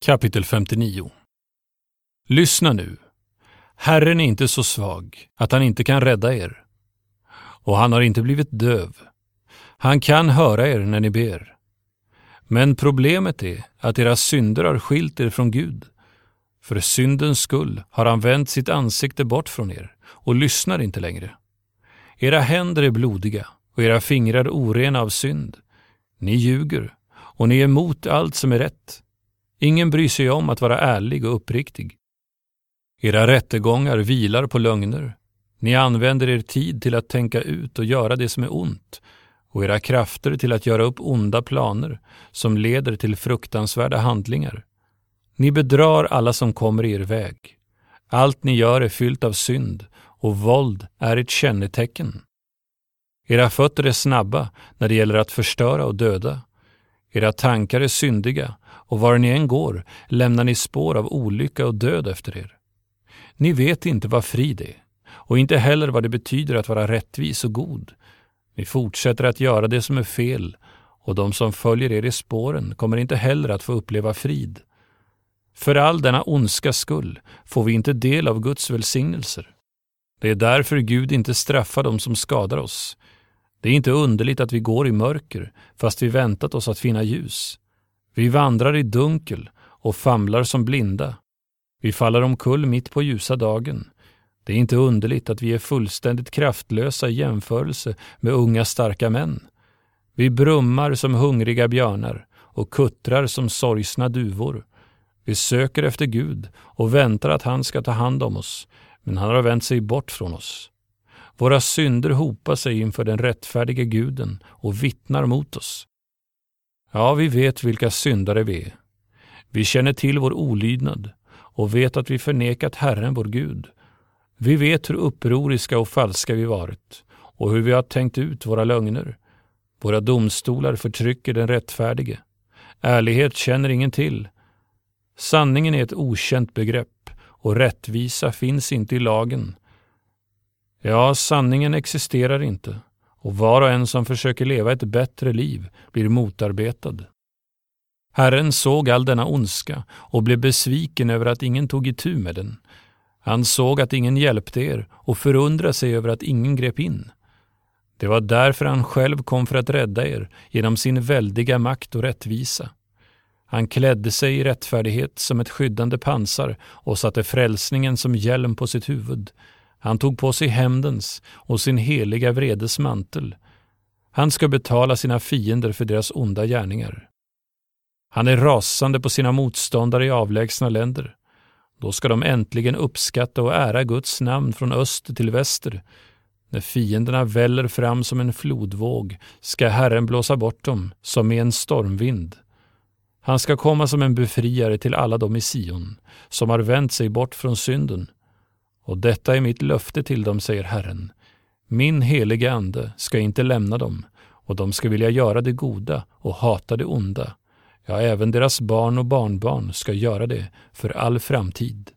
Kapitel 59. Lyssna nu. Herren är inte så svag att han inte kan rädda er. Och han har inte blivit döv. Han kan höra er när ni ber. Men problemet är att era synder har skilt er från Gud. För syndens skull har han vänt sitt ansikte bort från er och lyssnar inte längre. Era händer är blodiga och era fingrar orena av synd. Ni ljuger och ni är emot allt som är rätt. Ingen bryr sig om att vara ärlig och uppriktig. Era rättegångar vilar på lögner. Ni använder er tid till att tänka ut och göra det som är ont och era krafter till att göra upp onda planer som leder till fruktansvärda handlingar. Ni bedrar alla som kommer i er väg. Allt ni gör är fyllt av synd och våld är ett kännetecken. Era fötter är snabba när det gäller att förstöra och döda. Era tankar är syndiga och var ni än går lämnar ni spår av olycka och död efter er. Ni vet inte vad frid är och inte heller vad det betyder att vara rättvis och god. Ni fortsätter att göra det som är fel och de som följer er i spåren kommer inte heller att få uppleva frid. För all denna ondska skull får vi inte del av Guds välsignelser. Det är därför Gud inte straffar dem som skadar oss. Det är inte underligt att vi går i mörker fast vi väntat oss att finna ljus. Vi vandrar i dunkel och famlar som blinda. Vi faller omkull mitt på ljusa dagen. Det är inte underligt att vi är fullständigt kraftlösa i jämförelse med unga starka män. Vi brummar som hungriga björnar och kuttrar som sorgsna duvor. Vi söker efter Gud och väntar att han ska ta hand om oss, men han har vänt sig bort från oss. Våra synder hopar sig inför den rättfärdige Guden och vittnar mot oss. Ja, vi vet vilka syndare vi är. Vi känner till vår olydnad och vet att vi förnekat Herren vår Gud. Vi vet hur upproriska och falska vi varit och hur vi har tänkt ut våra lögner. Våra domstolar förtrycker den rättfärdige. Ärlighet känner ingen till. Sanningen är ett okänt begrepp och rättvisa finns inte i lagen. Ja, sanningen existerar inte och var och en som försöker leva ett bättre liv blir motarbetad. Herren såg all denna ondska och blev besviken över att ingen tog itu med den. Han såg att ingen hjälpte er och förundrade sig över att ingen grep in. Det var därför han själv kom för att rädda er genom sin väldiga makt och rättvisa. Han klädde sig i rättfärdighet som ett skyddande pansar och satte frälsningen som hjälm på sitt huvud. Han tog på sig hämndens och sin heliga vredes mantel. Han ska betala sina fiender för deras onda gärningar. Han är rasande på sina motståndare i avlägsna länder. Då ska de äntligen uppskatta och ära Guds namn från öster till väster. När fienderna väller fram som en flodvåg ska Herren blåsa bort dem som med en stormvind. Han ska komma som en befriare till alla dem i Sion som har vänt sig bort från synden. Och detta är mitt löfte till dem, säger Herren. Min heliga ande ska inte lämna dem och de ska vilja göra det goda och hata det onda. Ja, även deras barn och barnbarn ska göra det för all framtid.